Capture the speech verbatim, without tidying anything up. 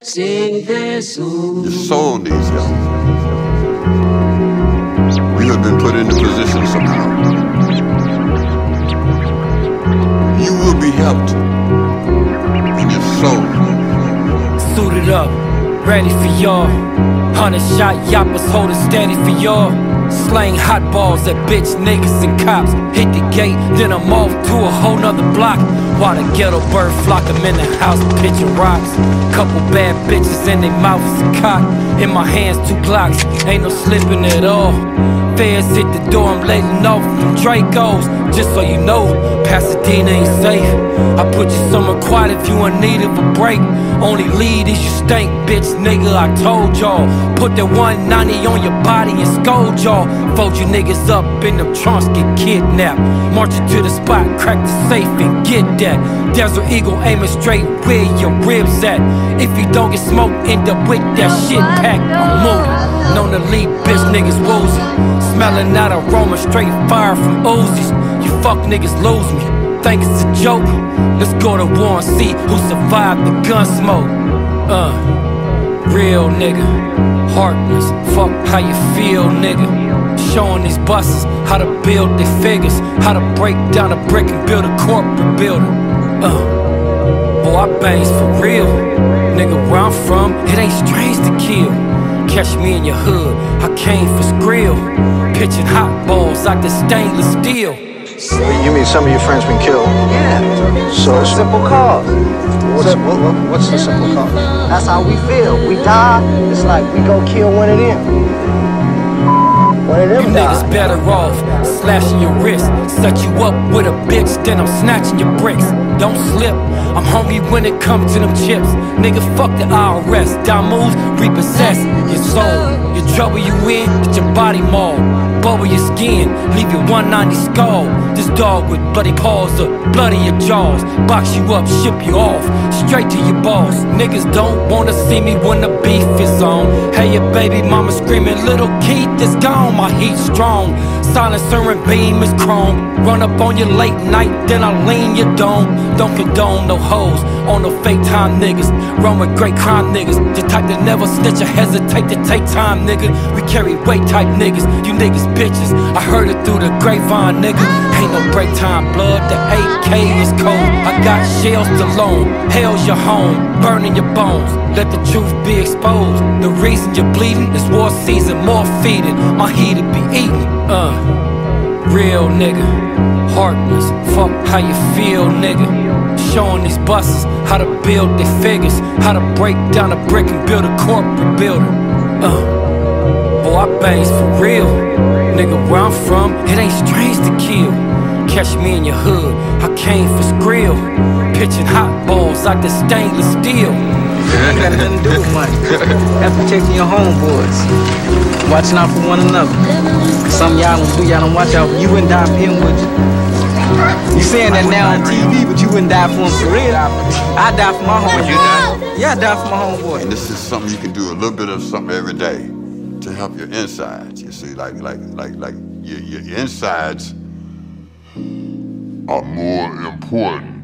Your soul needs help. You have been put in the position somehow. You will be helped in your soul. Suited up, ready for y'all. Hundred shot yappers holding steady for y'all. Slaying hot balls at bitch niggas and cops. Hit the gate, then I'm off to a whole nother block. While the ghetto bird flock, I'm in the house pitching rocks. Couple bad bitches in their mouths a cock. In my hands two Glocks, ain't no slipping at all. Feds hit the door, I'm letting off from Dracos. Just so you know, Pasadena ain't safe. I put you somewhere quiet if you in need of a break. Only lead is you stink, bitch nigga, I told y'all. Put that one ninety on your body and scold y'all. Fold you niggas up in them trunks, get kidnapped. March you to the spot, crack the safe and get that. Desert Eagle aiming straight where your ribs at. If you don't get smoked, end up with that shit packed. I'm moving. Known to leave bitch niggas woozy. Smelling that aroma, straight fire from Uzis. You fuck niggas lose me. Think it's a joke? Let's go to war and see who survived the gun smoke. Uh, real nigga, heartless. Fuck how you feel, nigga. Showing these buses how to build their figures, how to break down a brick and build a corporate building. Uh, boy, I bangs for real. Nigga, where I'm from, it ain't strange to kill. Catch me in your hood, I came for skrill. Pitching hot balls like the stainless steel. You mean some of your friends been killed? Yeah. So it's a simple cause. What's, what, what, what's the simple cause? That's how we feel. We die, it's like we go kill one of them. One of them You die. niggas better off slashing your wrist. Set you up with a bitch, then I'm snatching your bricks. Don't slip, I'm hungry when it comes to them chips. Nigga, fuck the I R S. Down moves, repossess your soul. Your trouble you in, get your body mauled. Bubble your skin, leave your one ninety skull. This dog with bloody paws or bloody your jaws. Box you up, ship you off, straight to your boss. Niggas don't wanna see me when the beef is on. Hey, your baby mama screaming, little Keith is gone. My heat strong, silencer and beam is chrome. Run up on you late night, then I lean your dome. Don't condone no hoes on no fake time niggas. Run with great crime niggas, the type that never snitch or hesitate to take time, nigga. We carry weight type niggas, you niggas bitches. I heard it through the grapevine, nigga. Ain't no break time, blood, the A K is cold. I got shells to loan, hell's your home, burning your bones. Let the truth be exposed. The reason you're bleeding is war season, more feeding. My heat'll be eating, uh. Real nigga, heartless. Fuck how you feel, nigga. Showing these buses how to build their figures, how to break down a brick and build a corporate building. Uh, boy, I bangs for real. Nigga, where I'm from, it ain't strange to kill. Catch me in your hood, I came for skrill. Pitching hot balls like the stainless steel. Ain't got nothing to do with money. That's protecting your homeboys. Watching out for one another. Some of y'all don't do, y'all don't watch out for you. Wouldn't die for him, would you? You saying that now on T V, but you wouldn't die for him for real. I die for my homeboy. You die? Yeah, I die for my homeboy. And this is something you can do a little bit of something every day to help your insides. You see, like like like like your, your, your insides are more important